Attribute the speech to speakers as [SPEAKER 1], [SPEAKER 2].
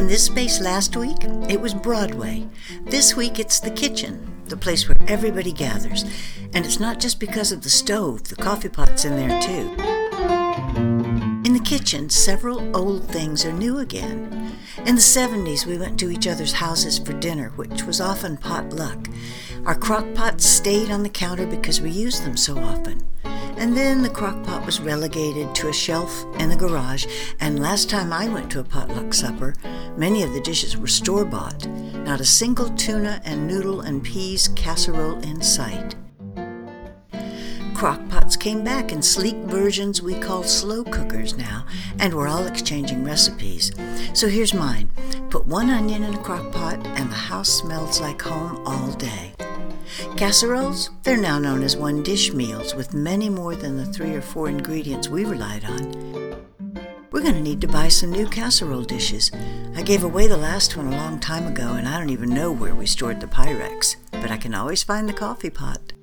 [SPEAKER 1] In this space last week, it was Broadway. This week, it's the kitchen, the place where everybody gathers. And it's not just because of the stove, the coffee pot's in there too. In the kitchen, several old things are new again. In the 70s, we went to each other's houses for dinner, which was often potluck. Our crock pots stayed on the counter because we used them so often. And then the crock pot was relegated to a shelf in the garage, and last time I went to a potluck supper, many of the dishes were store-bought. Not a single tuna and noodle and peas casserole in sight. Crock pots came back in sleek versions we call slow cookers now, and we're all exchanging recipes. So here's mine. Put one onion in a crock pot and the house smells like home all day. Casseroles? They're now known as one-dish meals with many more than the 3 or 4 ingredients we relied on. We're going to need to buy some new casserole dishes. I gave away the last one a long time ago and I don't even know where we stored the Pyrex, but I can always find the coffee pot.